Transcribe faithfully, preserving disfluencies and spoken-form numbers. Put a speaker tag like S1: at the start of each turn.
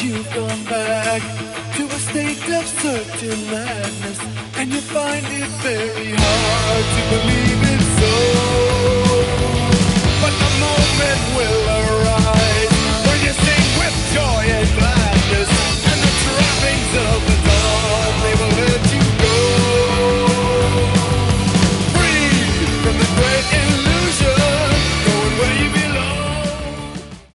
S1: you've gone back to a state of certain madness, and you find it very hard to believe it's so.